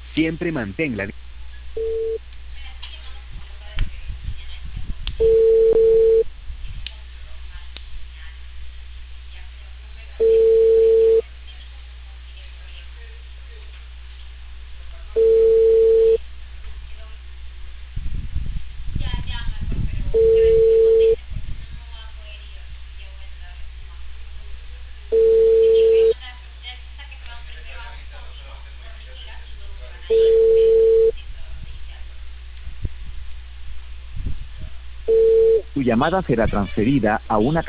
Siempre mantén la... Tu llamada será transferida a una